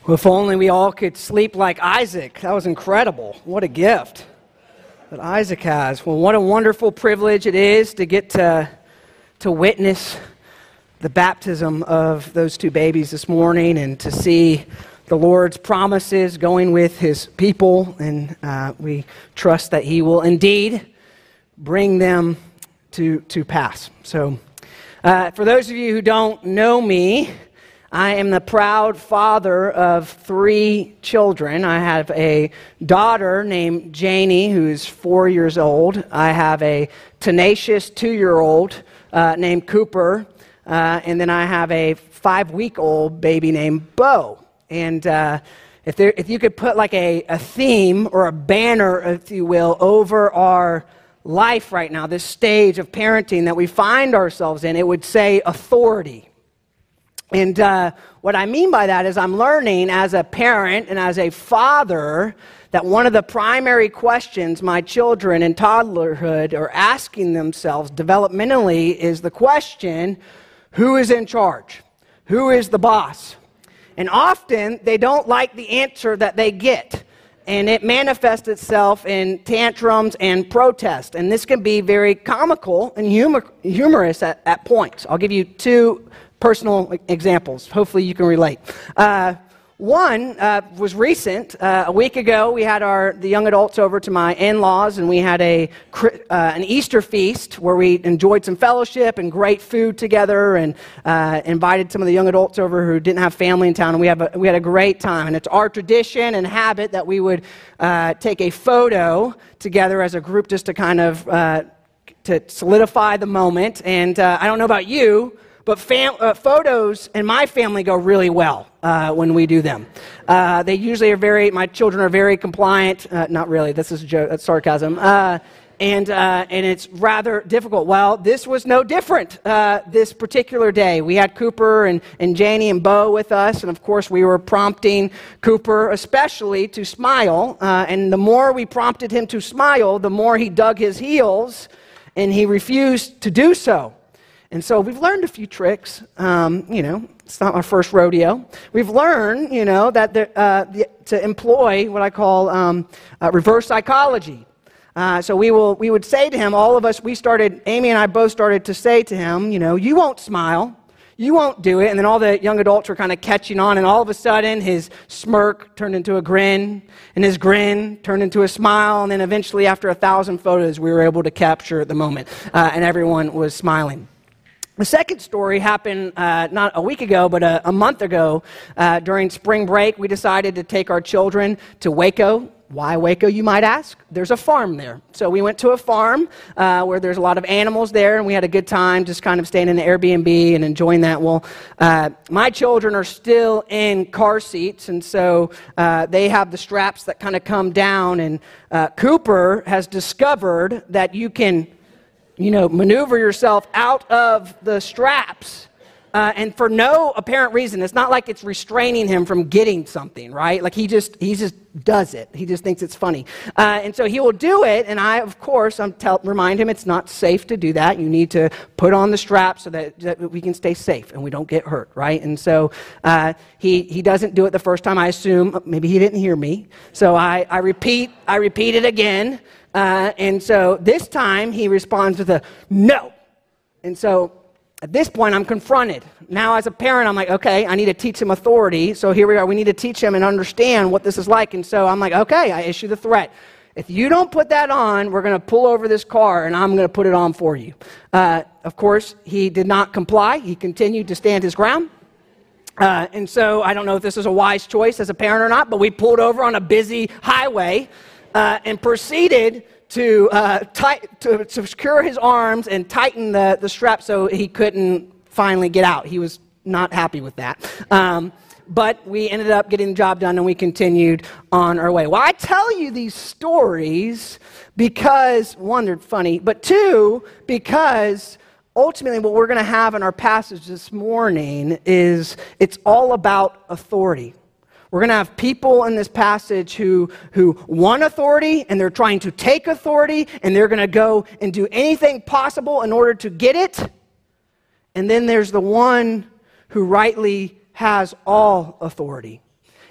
Well, if only we all could sleep like Isaac. That was incredible. What a gift that Isaac has. Well, what a wonderful privilege it is to get to witness the baptism of those two babies this morning and to see the Lord's promises going with his people. And we trust that he will indeed bring them to pass. So for those of you who don't know me, I am the proud father of 3 children. I have a daughter named Janie, who's 4 years old. I have a tenacious 2-year-old named Cooper. And then I have a 5-week-old baby named Bo. And if you could put like a theme or a banner, if you will, over our life right now, this stage of parenting that we find ourselves in, it would say authority. And what I mean by that is I'm learning as a parent and as a father that one of the primary questions my children in toddlerhood are asking themselves developmentally is the question, who is in charge? Who is the boss? And often they don't like the answer that they get. And it manifests itself in tantrums and protest. And this can be very comical and humorous at points. I'll give you 2 personal examples. Hopefully you can relate. One was recent. A week ago, we had the young adults over to my in-laws, and we had an Easter feast where we enjoyed some fellowship and great food together, and invited some of the young adults over who didn't have family in town, and we had a great time. And it's our tradition and habit that we would take a photo together as a group just to kind of to solidify the moment. And I don't know about you, but photos in my family go really well when we do them. They usually my children are very compliant. Not really, this is a joke, that's sarcasm. And it's rather difficult. Well, this was no different this particular day. We had Cooper and Janie and Bo with us, and of course we were prompting Cooper especially to smile. And the more we prompted him to smile, the more he dug his heels, and he refused to do so. And so we've learned a few tricks. It's not our first rodeo. We've learned, that to employ what I call reverse psychology. So we would say to him, all of us, Amy and I both started to say to him, you won't smile. You won't do it. And then all the young adults were kind of catching on, and all of a sudden his smirk turned into a grin, and his grin turned into a smile, and then eventually after 1,000 photos we were able to capture the moment, and everyone was smiling. The second story happened not a week ago, but a month ago. During spring break, we decided to take our children to Waco. Why Waco, you might ask? There's a farm there. So we went to a farm where there's a lot of animals there, and we had a good time just kind of staying in the Airbnb and enjoying that. Well, my children are still in car seats, and so they have the straps that kind of come down, and Cooper has discovered that you can maneuver yourself out of the straps, and for no apparent reason. It's not like it's restraining him from getting something, right? Like he just does it. He just thinks it's funny. And so he will do it, and I, of course, remind him it's not safe to do that. You need to put on the strap so that we can stay safe and we don't get hurt, right? And so he doesn't do it the first time. I assume maybe he didn't hear me. So I repeat it again. And so this time he responds with a no. And so at this point I'm confronted. Now as a parent I'm like, okay, I need to teach him authority. So here we are. We need to teach him and understand what this is like. And so I'm like, okay, I issue the threat. If you don't put that on, we're going to pull over this car and I'm going to put it on for you. Of course, he did not comply. He continued to stand his ground. And so I don't know if this is a wise choice as a parent or not, but we pulled over on a busy highway and proceeded to secure his arms and tighten the strap so he couldn't finally get out. He was not happy with that. But we ended up getting the job done, and we continued on our way. Well, I tell you these stories because, 1, they're funny, but 2, because ultimately what we're going to have in our passage this morning is it's all about authority. We're going to have people in this passage who want authority, and they're trying to take authority, and they're going to go and do anything possible in order to get it. And then there's the one who rightly has all authority.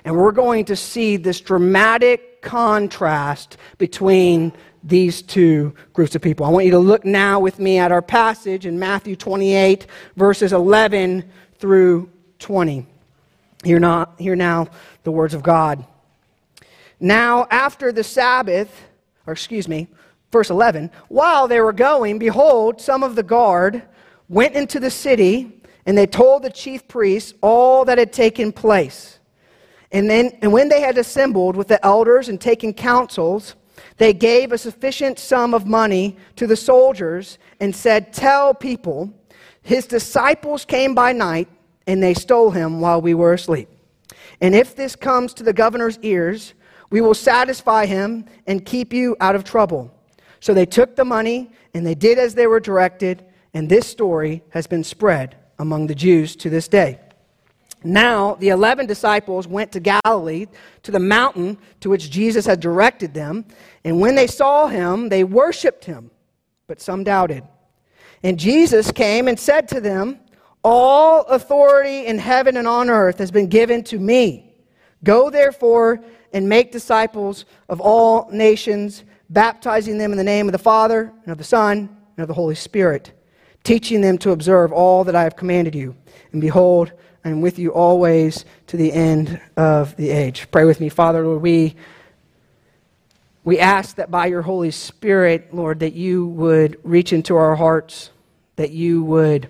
And we're going to see this dramatic contrast between these two groups of people. I want you to look now with me at our passage in Matthew 28, verses 11 through 20. Hear now the words of God. Now, after the Sabbath, verse 11, while they were going, behold, some of the guard went into the city, and they told the chief priests all that had taken place. And when they had assembled with the elders and taken counsels, they gave a sufficient sum of money to the soldiers and said, "Tell people, his disciples came by night, and they stole him while we were asleep. And if this comes to the governor's ears, we will satisfy him and keep you out of trouble." So they took the money, and they did as they were directed, and this story has been spread among the Jews to this day. Now the 11 disciples went to Galilee, to the mountain to which Jesus had directed them, and when they saw him, they worshipped him, but some doubted. And Jesus came and said to them, "All authority in heaven and on earth has been given to me. Go therefore and make disciples of all nations, baptizing them in the name of the Father, and of the Son, and of the Holy Spirit, teaching them to observe all that I have commanded you. And behold, I am with you always to the end of the age." Pray with me. Father, Lord, we ask that by your Holy Spirit, Lord, that you would reach into our hearts, that you would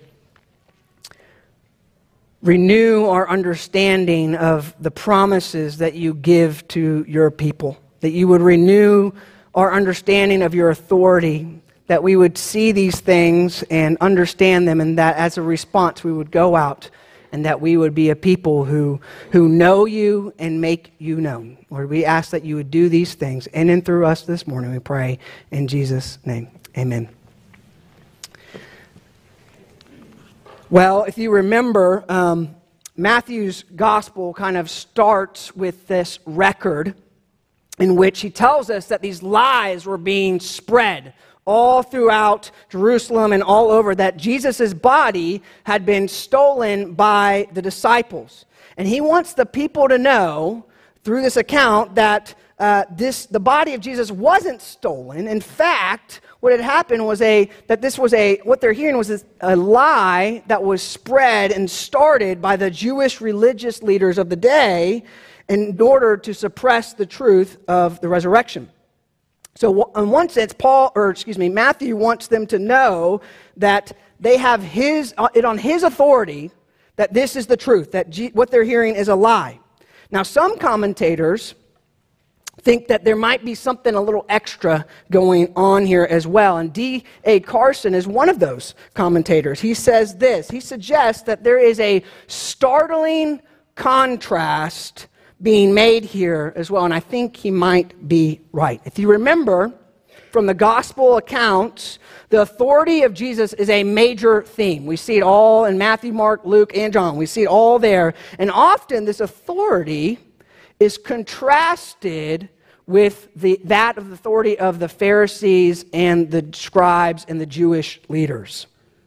renew our understanding of the promises that you give to your people, that you would renew our understanding of your authority, that we would see these things and understand them, and that as a response we would go out and that we would be a people who know you and make you known. Lord, we ask that you would do these things in and through us this morning, we pray in Jesus' name. Amen. Well, if you remember, Matthew's gospel kind of starts with this record in which he tells us that these lies were being spread all throughout Jerusalem and all over, that Jesus' body had been stolen by the disciples. And he wants the people to know through this account that the body of Jesus wasn't stolen. In fact, what had happened was what they're hearing was a lie that was spread and started by the Jewish religious leaders of the day in order to suppress the truth of the resurrection. So in one sense, Matthew wants them to know that they have it on his authority that this is the truth, that what they're hearing is a lie. Now, some commentators think that there might be something a little extra going on here as well. And D.A. Carson is one of those commentators. He says this. He suggests that there is a startling contrast being made here as well, and I think he might be right. If you remember from the gospel accounts, the authority of Jesus is a major theme. We see it all in Matthew, Mark, Luke, and John. We see it all there, and often this authority is contrasted with that of the authority of the Pharisees and the scribes and the Jewish leaders.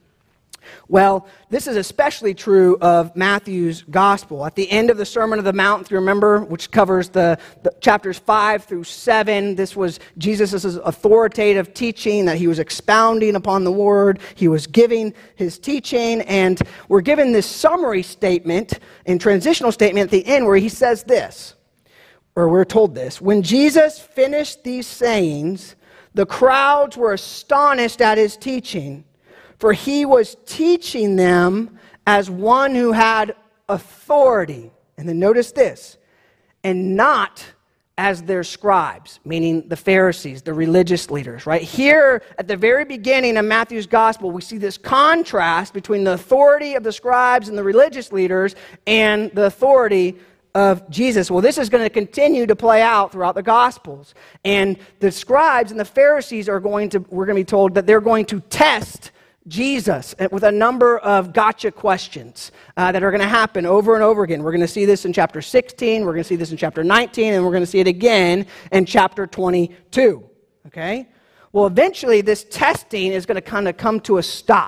Well, this is especially true of Matthew's gospel. At the end of the Sermon on the Mount, if you remember, which covers the chapters 5 through 7, this was Jesus' authoritative teaching that he was expounding upon the word. He was giving his teaching, and we're given this summary statement and transitional statement at the end where he says this, or we're told this: "When Jesus finished these sayings, the crowds were astonished at his teaching, for he was teaching them as one who had authority." And then notice this: "and not as their scribes," meaning the Pharisees, the religious leaders, right? Here at the very beginning of Matthew's gospel, we see this contrast between the authority of the scribes and the religious leaders and the authority of Jesus. Well, this is going to continue to play out throughout the Gospels. And the scribes and the Pharisees we're going to be told that they're going to test Jesus with a number of gotcha questions that are going to happen over and over again. We're going to see this in chapter 16, we're going to see this in chapter 19, and we're going to see it again in chapter 22. Okay? Well, eventually this testing is going to kind of come to a stop.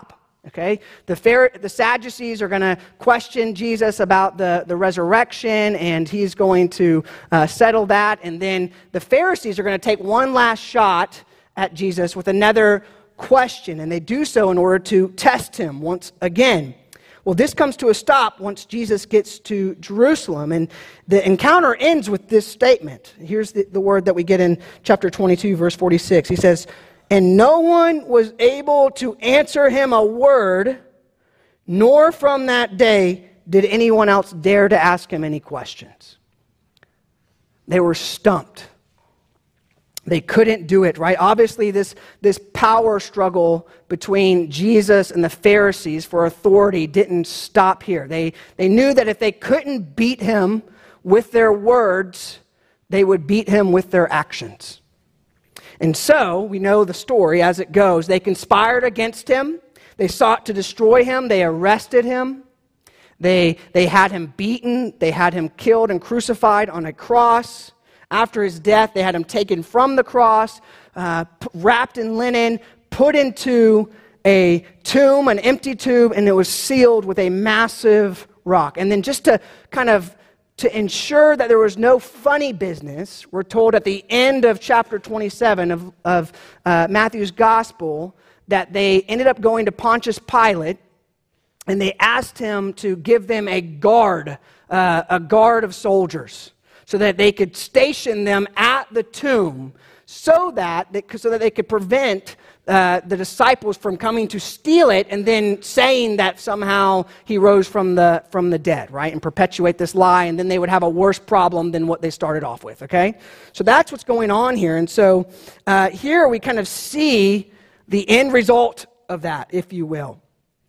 Okay, the Sadducees are going to question Jesus about the resurrection, and he's going to settle that. And then the Pharisees are going to take one last shot at Jesus with another question, and they do so in order to test him once again. Well, this comes to a stop once Jesus gets to Jerusalem, and the encounter ends with this statement. Here's the word that we get in chapter 22, verse 46. He says, "And no one was able to answer him a word, nor from that day did anyone else dare to ask him any questions." They were stumped. They couldn't do it, right? Obviously, this power struggle between Jesus and the Pharisees for authority didn't stop here. They knew that if they couldn't beat him with their words, they would beat him with their actions. And so, we know the story as it goes. They conspired against him. They sought to destroy him. They arrested him. They had him beaten. They had him killed and crucified on a cross. After his death, they had him taken from the cross, wrapped in linen, put into a tomb, an empty tomb, and it was sealed with a massive rock. And then just to ensure that there was no funny business, we're told at the end of chapter 27 of Matthew's gospel that they ended up going to Pontius Pilate, and they asked him to give them a guard of soldiers, so that they could station them at the tomb so that they could prevent the disciples from coming to steal it and then saying that somehow he rose from the dead, right? And perpetuate this lie, and then they would have a worse problem than what they started off with, okay? So that's what's going on here. And so here we kind of see the end result of that, if you will.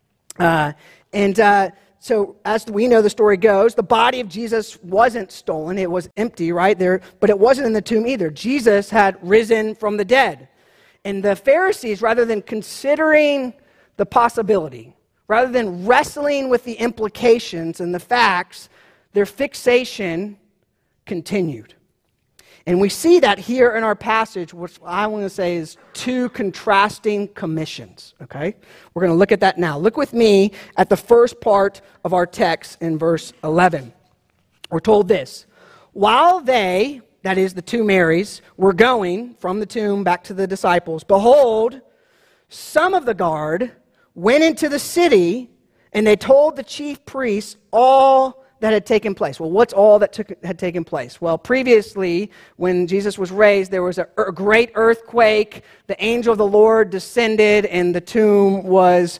So as we know the story goes, the body of Jesus wasn't stolen. It was empty, right there, but it wasn't in the tomb either. Jesus had risen from the dead. And the Pharisees, rather than considering the possibility, rather than wrestling with the implications and the facts, their fixation continued. And we see that here in our passage, which I want to say is two contrasting commissions, okay? We're going to look at that now. Look with me at the first part of our text in verse 11. We're told this: "While they," that is the two Marys, "were going from the tomb back to the disciples, behold, some of the guard went into the city, and they told the chief priests all that had taken place." Well, what's all that had taken place? Well, previously, when Jesus was raised, there was a great earthquake. The angel of the Lord descended, and the tomb was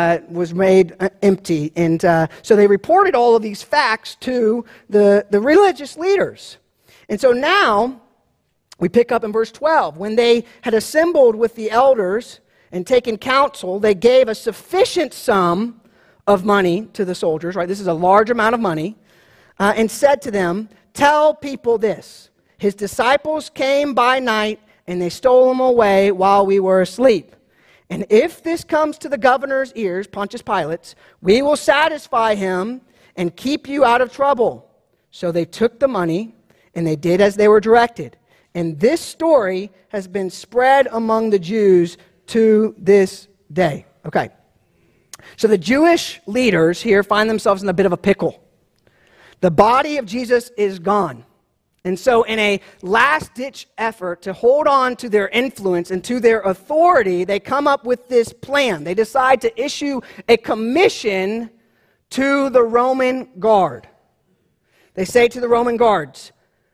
made empty. And so they reported all of these facts to the religious leaders. And so now, we pick up in verse 12. "When they had assembled with the elders and taken counsel, they gave a sufficient sum of money to the soldiers," right? This is a large amount of money, and said to them, "Tell people this: his disciples came by night, and they stole him away while we were asleep. And if this comes to the governor's ears," Pontius Pilate's, "we will satisfy him and keep you out of trouble." So they took the money, and they did as they were directed. And this story has been spread among the Jews to this day. Okay. So the Jewish leaders here find themselves in a bit of a pickle. The body of Jesus is gone. And so in a last-ditch effort to hold on to their influence and to their authority, they come up with this plan. They decide to issue a commission to the Roman guard. They say to the Roman guards,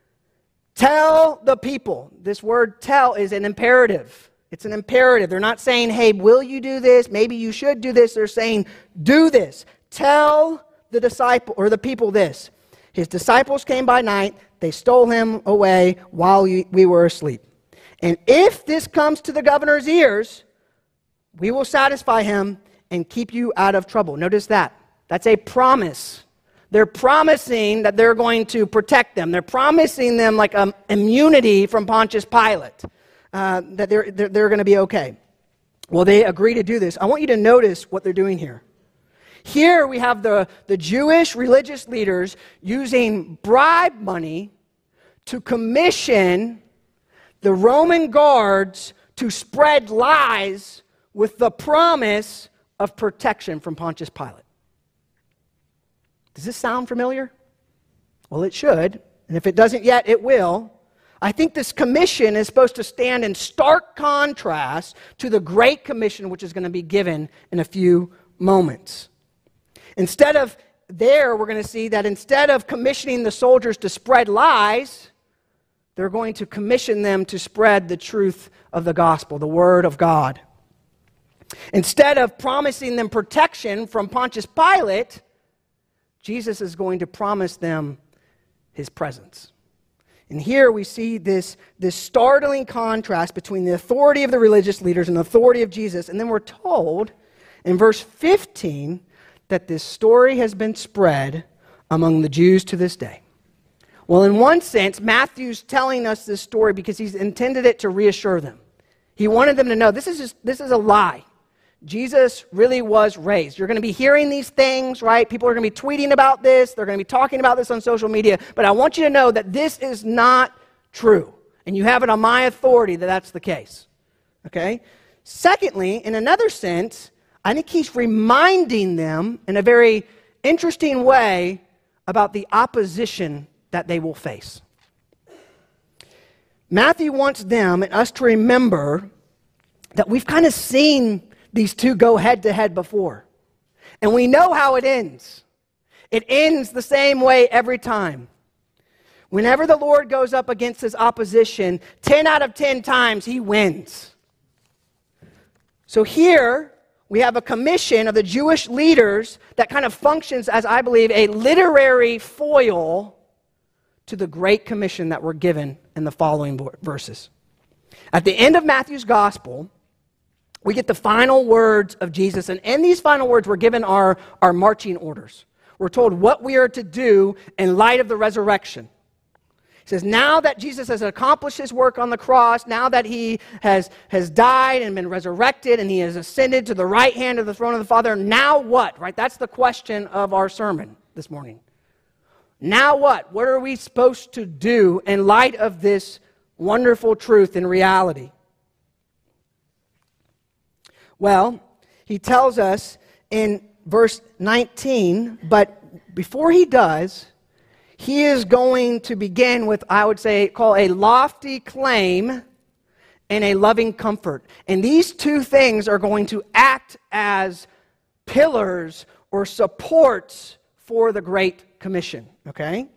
"Tell the people." This word "tell" is an imperative. It's an imperative. They're not saying, "Hey, will you do this? Maybe you should do this." They're saying, "Do this. Tell the disciple or the people this: his disciples came by night, they stole him away while we were asleep. And if this comes to the governor's ears, we will satisfy him and keep you out of trouble." Notice that. That's a promise. They're promising that they're going to protect them. They're promising them like immunity from Pontius Pilate. That they're going to be okay. Well, they agree to do this. I want you to notice what they're doing here. Here we have the Jewish religious leaders using bribe money to commission the Roman guards to spread lies with the promise of protection from Pontius Pilate. Does this sound familiar? Well, it should, and if it doesn't yet, it will. I think this commission is supposed to stand in stark contrast to the Great Commission, which is going to be given in a few moments. We're going to see that instead of commissioning the soldiers to spread lies, they're going to commission them to spread the truth of the gospel, the word of God. Instead of promising them protection from Pontius Pilate, Jesus is going to promise them his presence. And here we see this startling contrast between the authority of the religious leaders and the authority of Jesus. And then we're told in verse 15 that this story has been spread among the Jews to this day. Well, in one sense, Matthew's telling us this story because he's intended it to reassure them. He wanted them to know this is a lie. Jesus really was raised. You're going to be hearing these things, right? People are going to be tweeting about this. They're going to be talking about this on social media. But I want you to know that this is not true. And you have it on my authority that that's the case. Okay? Secondly, in another sense, I think he's reminding them in a very interesting way about the opposition that they will face. Matthew wants them and us to remember that we've kind of seen these two go head-to-head before. And we know how it ends. It ends the same way every time. Whenever the Lord goes up against his opposition, 10 out of 10 times he wins. So here we have a commission of the Jewish leaders that kind of functions as, I believe, a literary foil to the Great Commission that we're given in the following verses. At the end of Matthew's gospel, we get the final words of Jesus, and in these final words, we're given our marching orders. We're told what we are to do in light of the resurrection. He says, now that Jesus has accomplished his work on the cross, now that he has died and been resurrected, and he has ascended to the right hand of the throne of the Father, now what? Right? That's the question of our sermon this morning. Now what? What are we supposed to do in light of this wonderful truth and reality? Well, he tells us in verse 19, but before he does, he is going to begin with, I would say, call a lofty claim and a loving comfort. And these two things are going to act as pillars or supports for the Great Commission, okay?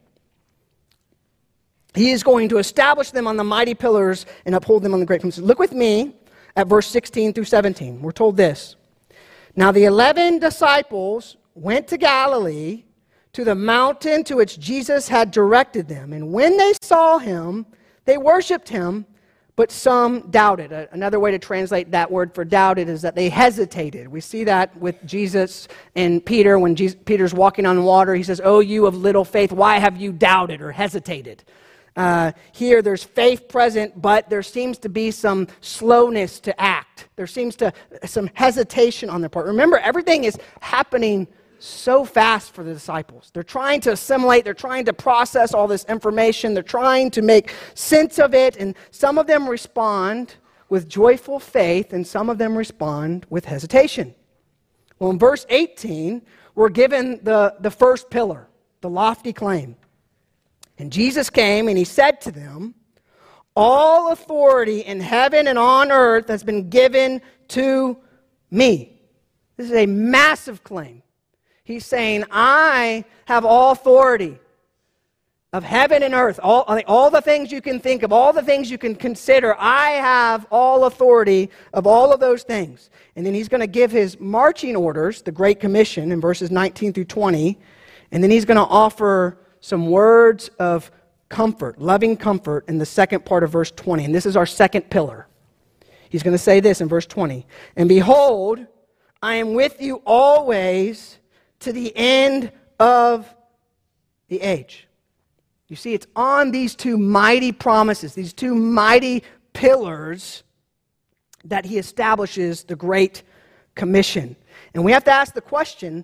He is going to establish them on the mighty pillars and uphold them on the Great Commission. Look with me at verse 16 through 17. We're told this. Now the 11 disciples went to Galilee, to the mountain to which Jesus had directed them. And when they saw him, they worshipped him, but some doubted. Another way to translate that word for doubted is that they hesitated. We see that with Jesus and Peter. When Peter's walking on water, he says, "Oh, you of little faith, why have you doubted or hesitated?" Here there's faith present, but there seems to be some slowness to act. There seems to some hesitation on their part. Remember, everything is happening so fast for the disciples. They're trying to assimilate. They're trying to process all this information. They're trying to make sense of it. And some of them respond with joyful faith, and some of them respond with hesitation. Well, in verse 18, we're given the first pillar, the lofty claim. And Jesus came and he said to them, "All authority in heaven and on earth has been given to me." This is a massive claim. He's saying, I have all authority of heaven and earth, all the things you can think of, all the things you can consider. I have all authority of all of those things. And then he's going to give his marching orders, the Great Commission, in verses 19 through 20. And then he's going to offer some words of comfort, loving comfort, in the second part of verse 20. And this is our second pillar. He's going to say this in verse 20. "And behold, I am with you always to the end of the age." You see, it's on these two mighty promises, these two mighty pillars, that he establishes the Great Commission. And we have to ask the question,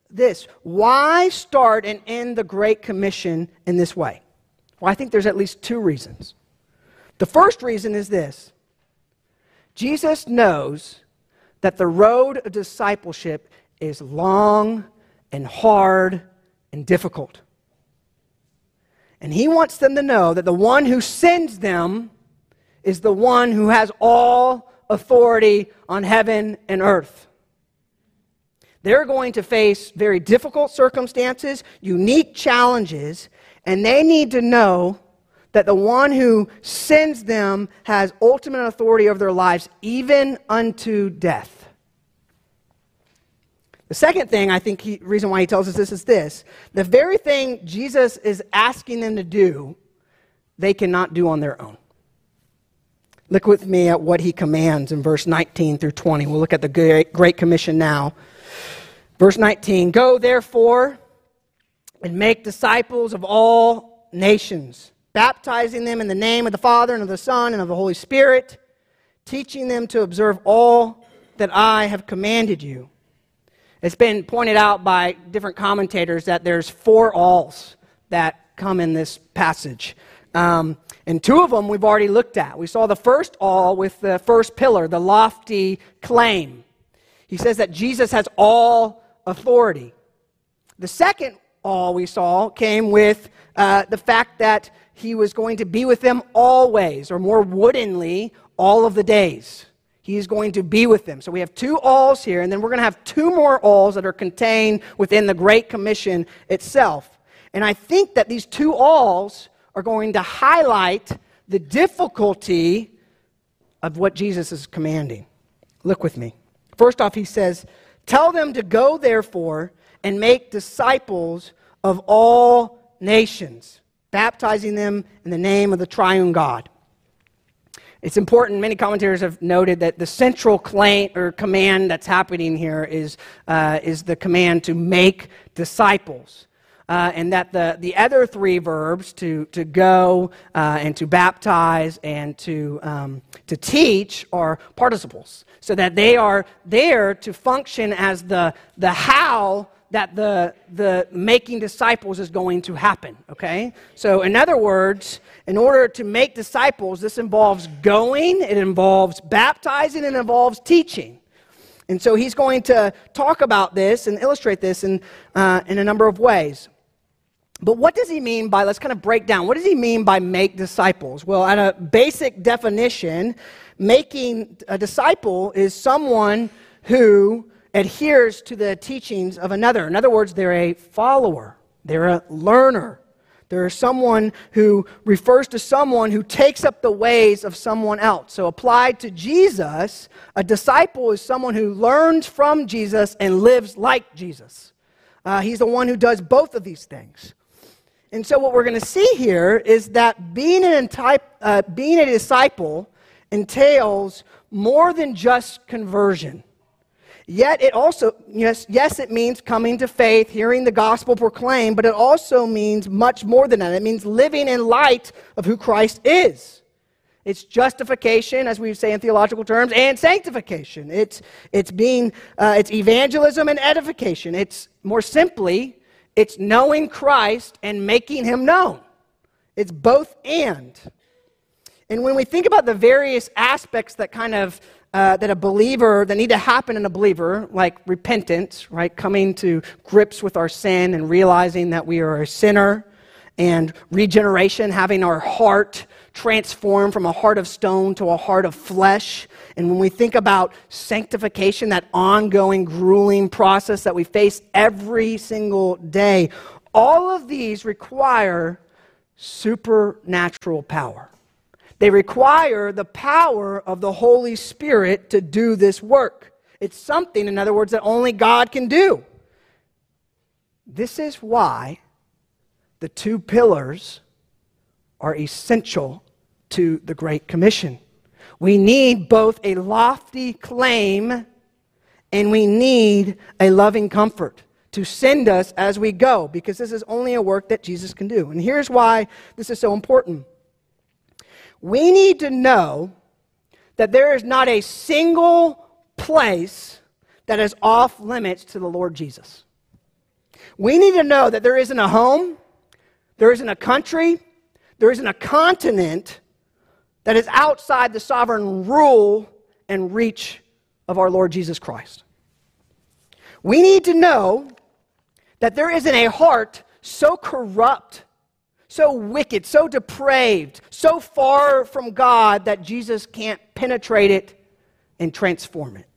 why start and end the Great Commission in this way? Well, I think there's at least two reasons. The first reason is this. Jesus knows that the road of discipleship is long and hard and difficult. And he wants them to know that the one who sends them is the one who has all authority on heaven and earth. They're going to face very difficult circumstances, unique challenges, and they need to know that the one who sends them has ultimate authority over their lives, even unto death. The second thing, I think, reason why he tells us this is this. The very thing Jesus is asking them to do, they cannot do on their own. Look with me at what he commands in verse 19 through 20. We'll look at the Great Commission now. Verse 19, go therefore and make disciples of all nations, baptizing them in the name of the Father and of the Son and of the Holy Spirit, teaching them to observe all that I have commanded you. It's been pointed out by different commentators that there's 4 alls that come in this passage. And 2 of them we've already looked at. We saw the first all with the first pillar, the lofty claim. He says that Jesus has all authority. The second all we saw came with the fact that he was going to be with them always, or more woodenly, all of the days. He is going to be with them. So we have 2 alls here, and then we're going to have 2 more alls that are contained within the Great Commission itself. And I think that these 2 alls are going to highlight the difficulty of what Jesus is commanding. Look with me. First off, he says, tell them to go, therefore, and make disciples of all nations, baptizing them in the name of the triune God. It's important, many commentators have noted that the central claim or command that's happening here is the command to make disciples. And that the other 3 verbs, to go and to baptize and to teach, are participles. So that they are there to function as the how that the making disciples is going to happen, okay? So in other words, in order to make disciples, this involves going, it involves baptizing, and it involves teaching. And so he's going to talk about this and illustrate this in a number of ways. But what does he mean by, let's kind of break down, what does he mean by make disciples? Well, at a basic definition, making a disciple is someone who adheres to the teachings of another. In other words, they're a follower. They're a learner. They're someone who refers to someone who takes up the ways of someone else. So applied to Jesus, a disciple is someone who learns from Jesus and lives like Jesus. He's the one who does both of these things. And so what we're going to see here is that being a disciple entails more than just conversion. Yet it also, yes, it means coming to faith, hearing the gospel proclaimed, but it also means much more than that. It means living in light of who Christ is. It's justification, as we say in theological terms, and sanctification. It's evangelism and edification. It's more simply, it's knowing Christ and making him known. It's both and. And when we think about the various aspects that kind of that a believer, that need to happen in a believer, like repentance, right? Coming to grips with our sin and realizing that we are a sinner, and regeneration, having our heart transformed from a heart of stone to a heart of flesh. And when we think about sanctification, that ongoing, grueling process that we face every single day, all of these require supernatural power. They require the power of the Holy Spirit to do this work. It's something, in other words, that only God can do. This is why the 2 pillars are essential to the Great Commission. We need both a lofty claim and we need a loving comfort to send us as we go, because this is only a work that Jesus can do. And here's why this is so important. We need to know that there is not a single place that is off limits to the Lord Jesus. We need to know that there isn't a home, there isn't a country, there isn't a continent that is outside the sovereign rule and reach of our Lord Jesus Christ. We need to know that there isn't a heart so corrupt, so wicked, so depraved, so far from God that Jesus can't penetrate it and transform it.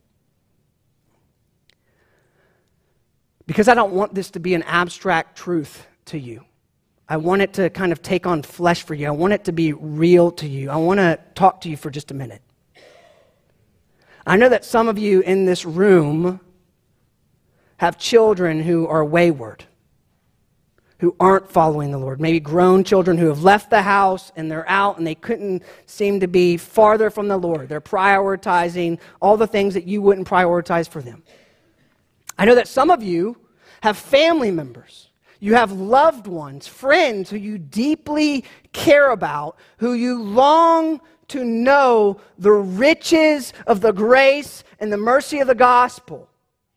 Because I don't want this to be an abstract truth to you. I want it to kind of take on flesh for you. I want it to be real to you. I want to talk to you for just a minute. I know that some of you in this room have children who are wayward, who aren't following the Lord. Maybe grown children who have left the house and they're out and they couldn't seem to be farther from the Lord. They're prioritizing all the things that you wouldn't prioritize for them. I know that some of you have family members. You have loved ones, friends who you deeply care about, who you long to know the riches of the grace and the mercy of the gospel.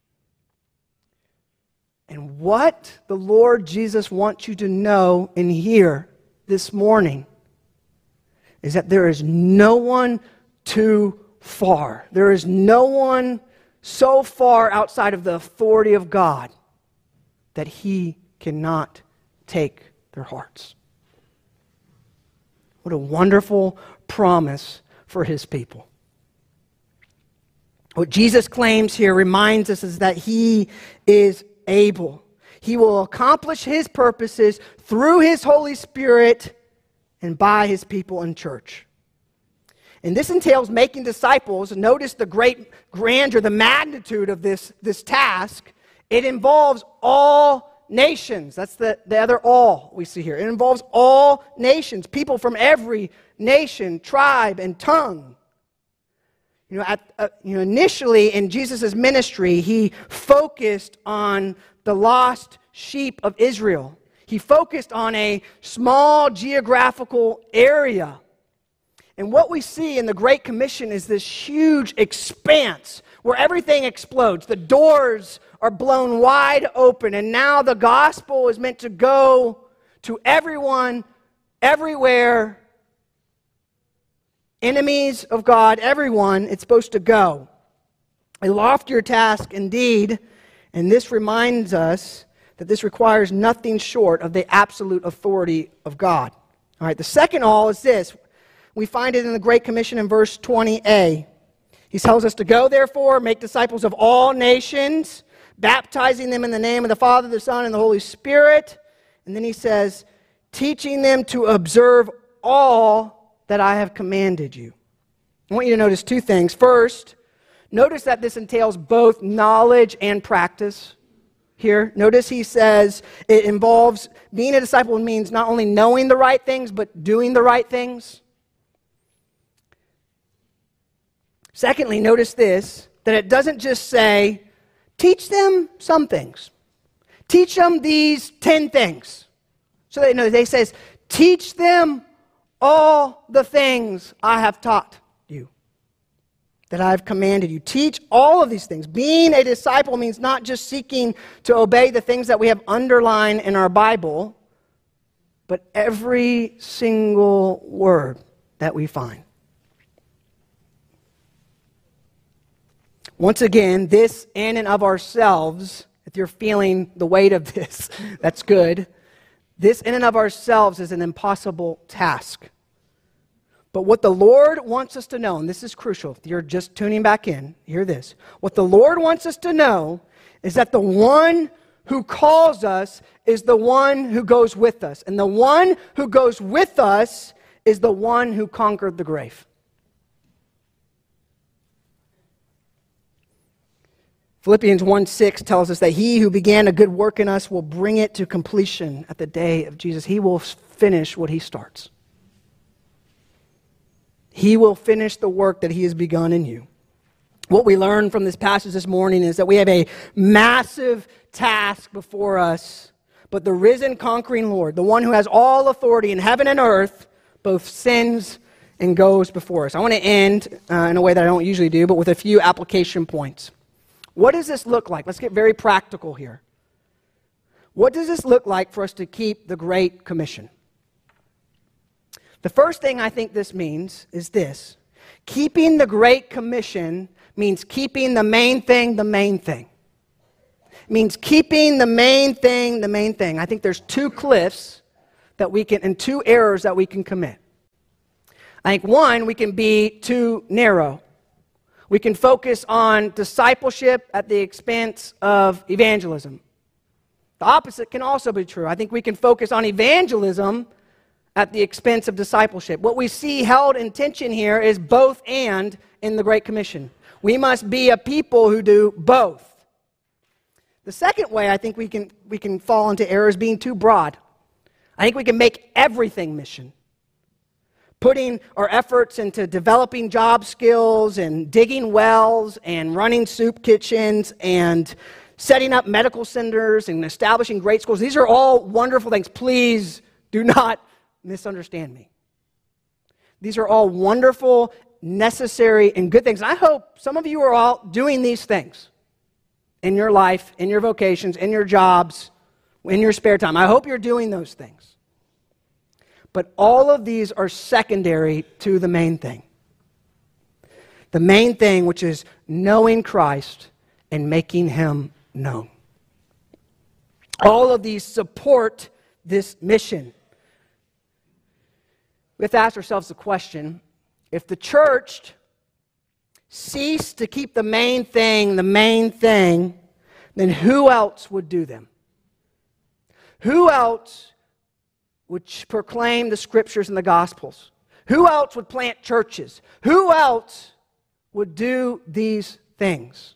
And what the Lord Jesus wants you to know and hear this morning is that there is no one too far. There is no one so far outside of the authority of God that He cannot take their hearts. What a wonderful promise for His people. What Jesus claims here reminds us is that He is able. He will accomplish His purposes through His Holy Spirit and by His people in church. And this entails making disciples. Notice the great grandeur, the magnitude of this task. It involves all nations. That's the other all we see here. It involves all nations, people from every nation, tribe, and tongue. Initially in Jesus' ministry, He focused on the lost sheep of Israel. He focused on a small geographical area. And what we see in the Great Commission is this huge expanse where everything explodes. The doors are blown wide open, and now the gospel is meant to go to everyone, everywhere. Enemies of God, everyone, it's supposed to go. A loftier task indeed, and this reminds us that this requires nothing short of the absolute authority of God. All right, the second all is this. We find it in the Great Commission in verse 20a. He tells us to go, therefore, make disciples of all nations, baptizing them in the name of the Father, the Son, and the Holy Spirit. And then he says, teaching them to observe all that I have commanded you. I want you to notice two things. First, notice that this entails both knowledge and practice here. Notice he says it involves being a disciple means not only knowing the right things, but doing the right things. Secondly, notice this, that it doesn't just say, teach them some things. Teach them these 10 things. So they know, they says, teach them all the things I have taught you, that I have commanded you. Teach all of these things. Being a disciple means not just seeking to obey the things that we have underlined in our Bible, but every single word that we find. Once again, this in and of ourselves, if you're feeling the weight of this, that's good. This in and of ourselves is an impossible task. But what the Lord wants us to know, and this is crucial, if you're just tuning back in, hear this. What the Lord wants us to know is that the one who calls us is the one who goes with us. And the one who goes with us is the one who conquered the grave. Philippians 1:6 tells us that he who began a good work in us will bring it to completion at the day of Jesus. He will finish what he starts. He will finish the work that he has begun in you. What we learn from this passage this morning is that we have a massive task before us, but the risen, conquering Lord, the one who has all authority in heaven and earth, both sends and goes before us. I want to end in a way that I don't usually do, but with a few application points. What does this look like? Let's get very practical here. What does this look like for us to keep the Great Commission? The first thing I think this means is this. Keeping the Great Commission means keeping the main thing the main thing. It means keeping the main thing the main thing. I think there's two cliffs that we can, and two errors that we can commit. I think one, we can be too narrow. We can focus on discipleship at the expense of evangelism. The opposite can also be true. I think we can focus on evangelism at the expense of discipleship. What we see held in tension here is both and in the Great Commission. We must be a people who do both. The second way I think we can fall into error is being too broad. I think we can make everything mission. Putting our efforts into developing job skills and digging wells and running soup kitchens and setting up medical centers and establishing great schools. These are all wonderful things. Please do not misunderstand me. These are all wonderful, necessary, and good things. And I hope some of you are all doing these things in your life, in your vocations, in your jobs, in your spare time. I hope you're doing those things. But all of these are secondary to the main thing. The main thing, which is knowing Christ and making Him known. All of these support this mission. We have to ask ourselves the question, if the church ceased to keep the main thing, then who else would do them? Who else would proclaim the Scriptures and the Gospels? Who else would plant churches? Who else would do these things?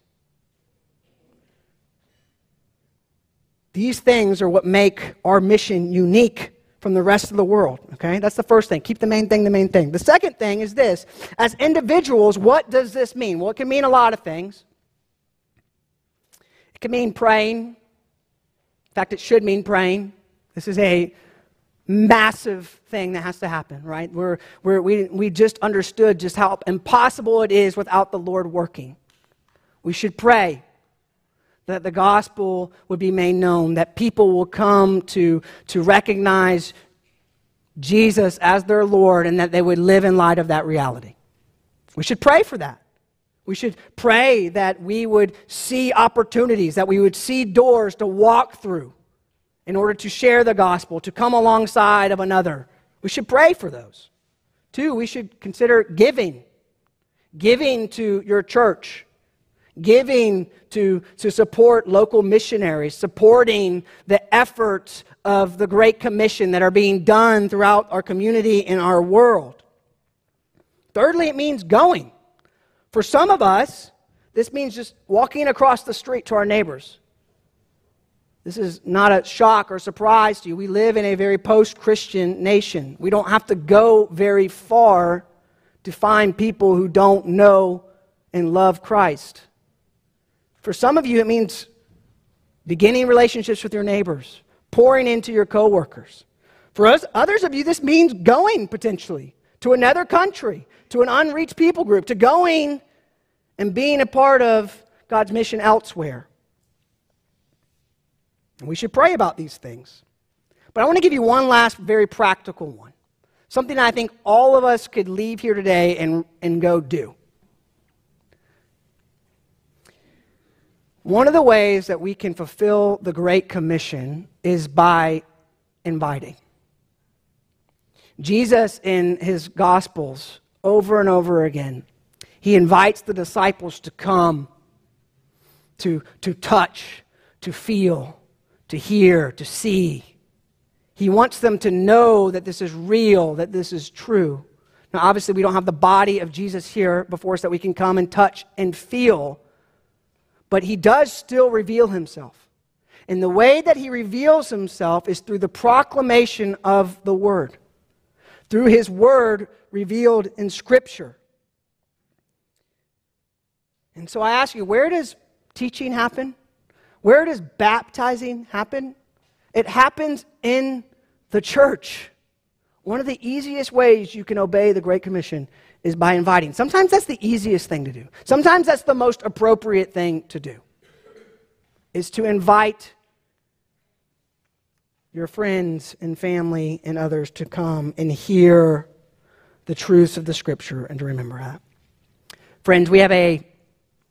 These things are what make our mission unique from the rest of the world, okay? That's the first thing. Keep the main thing the main thing. The second thing is this. As individuals, what does this mean? Well, it can mean a lot of things. It can mean praying. In fact, it should mean praying. This is a massive thing that has to happen, right? We just understood just how impossible it is without the Lord working. We should pray that the gospel would be made known, that people will come to recognize Jesus as their Lord, and that they would live in light of that reality. We should pray for that. We should pray that we would see opportunities, that we would see doors to walk through in order to share the gospel, to come alongside of another. We should pray for those. Two, we should consider giving. Giving to your church. Giving to support local missionaries. Supporting the efforts of the Great Commission that are being done throughout our community and our world. Thirdly, it means going. For some of us, this means just walking across the street to our neighbors. This is not a shock or surprise to you. We live in a very post-Christian nation. We don't have to go very far to find people who don't know and love Christ. For some of you, it means beginning relationships with your neighbors, pouring into your coworkers. For us, others of you, this means going potentially to another country, to an unreached people group, to going and being a part of God's mission elsewhere. And we should pray about these things. But I want to give you one last very practical one. Something I think all of us could leave here today and go do. One of the ways that we can fulfill the Great Commission is by inviting. Jesus, in His Gospels, over and over again, He invites the disciples to come, to touch, to feel, to hear, to see. He wants them to know that this is real, that this is true. Now, obviously, we don't have the body of Jesus here before us that we can come and touch and feel, but He does still reveal Himself. And the way that He reveals Himself is through the proclamation of the Word, through His Word revealed in Scripture. And so I ask you, where does teaching happen? Where does baptizing happen? It happens in the church. One of the easiest ways you can obey the Great Commission is by inviting. Sometimes that's the easiest thing to do. Sometimes that's the most appropriate thing to do, is to invite your friends and family and others to come and hear the truths of the Scripture and to remember that. Friends, we have a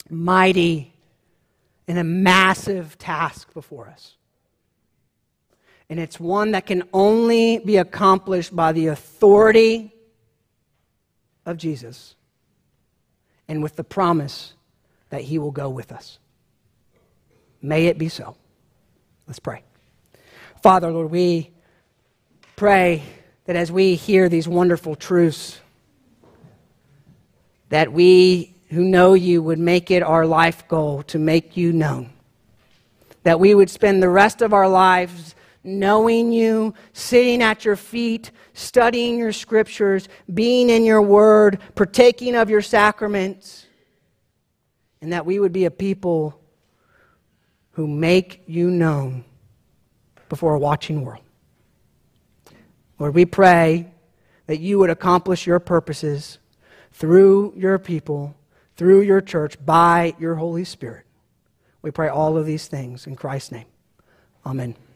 mighty and a massive task before us. And it's one that can only be accomplished by the authority of Jesus and with the promise that He will go with us. May it be so. Let's pray. Father, Lord, we pray that as we hear these wonderful truths, that we who know You would make it our life goal to make You known. That we would spend the rest of our lives knowing You, sitting at Your feet, studying Your scriptures, being in Your word, partaking of Your sacraments, and that we would be a people who make You known before a watching world. Lord, we pray that You would accomplish Your purposes through Your people, through Your church, by Your Holy Spirit. We pray all of these things in Christ's name. Amen.